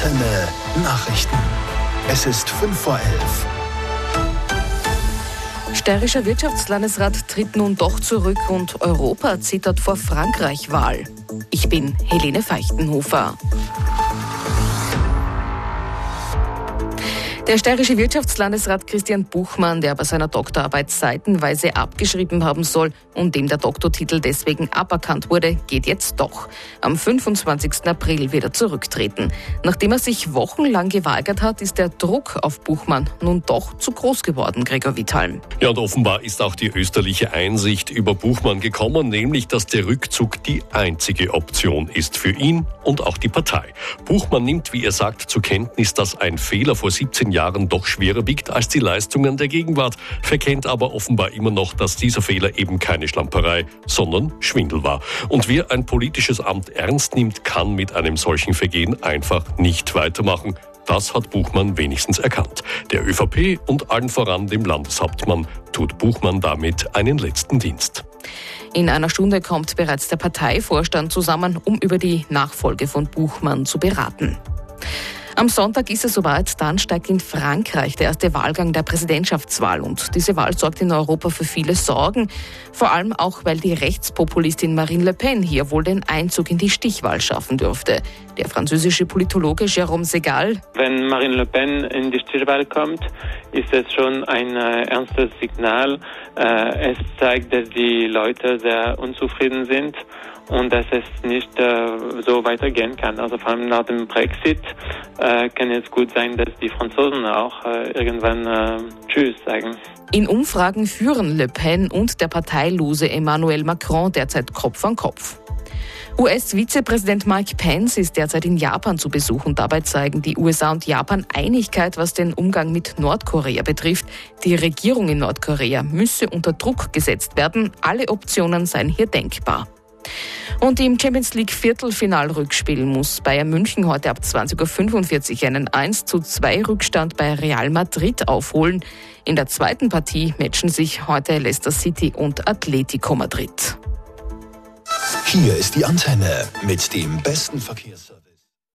Antenne Nachrichten. Es ist 5:11. Steirischer Wirtschaftslandesrat tritt nun doch zurück und Europa zittert vor Frankreich-Wahl. Ich bin Helene Feichtenhofer. Der steirische Wirtschaftslandesrat Christian Buchmann, der bei seiner Doktorarbeit seitenweise abgeschrieben haben soll und dem der Doktortitel deswegen aberkannt wurde, geht jetzt doch. Am 25. April wird er zurücktreten. Nachdem er sich wochenlang geweigert hat, ist der Druck auf Buchmann nun doch zu groß geworden, Gregor Withalm. Ja, und offenbar ist auch die österliche Einsicht über Buchmann gekommen, nämlich, dass der Rückzug die einzige Option ist für ihn und auch die Partei. Buchmann nimmt, wie er sagt, zur Kenntnis, dass ein Fehler vor 17 Jahren doch schwerer wiegt als die Leistungen der Gegenwart, verkennt aber offenbar immer noch, dass dieser Fehler eben keine Schlamperei, sondern Schwindel war. Und wer ein politisches Amt ernst nimmt, kann mit einem solchen Vergehen einfach nicht weitermachen. Das hat Buchmann wenigstens erkannt. Der ÖVP und allen voran dem Landeshauptmann tut Buchmann damit einen letzten Dienst. In einer Stunde kommt bereits der Parteivorstand zusammen, um über die Nachfolge von Buchmann zu beraten. Am Sonntag ist es soweit, dann steigt in Frankreich der erste Wahlgang der Präsidentschaftswahl und diese Wahl sorgt in Europa für viele Sorgen, vor allem auch, weil die Rechtspopulistin Marine Le Pen hier wohl den Einzug in die Stichwahl schaffen dürfte. Der französische Politologe Jérôme Segal: Wenn Marine Le Pen in die Stichwahl kommt, ist es schon ein ernstes Signal. Es zeigt, dass die Leute sehr unzufrieden sind und dass es nicht so weitergehen kann. Also vor allem nach dem Brexit kann es gut sein, dass die Franzosen auch irgendwann Tschüss sagen. In Umfragen führen Le Pen und der parteilose Emmanuel Macron derzeit Kopf an Kopf. US-Vizepräsident Mike Pence ist derzeit in Japan zu Besuch und dabei zeigen die USA und Japan Einigkeit, was den Umgang mit Nordkorea betrifft. Die Regierung in Nordkorea müsse unter Druck gesetzt werden. Alle Optionen seien hier denkbar. Und im Champions League Viertelfinalrückspiel muss Bayern München heute ab 20:45 Uhr einen 1:2 Rückstand bei Real Madrid aufholen. In der zweiten Partie matchen sich heute Leicester City und Atletico Madrid. Hier ist die Antenne mit dem besten Verkehrsservice.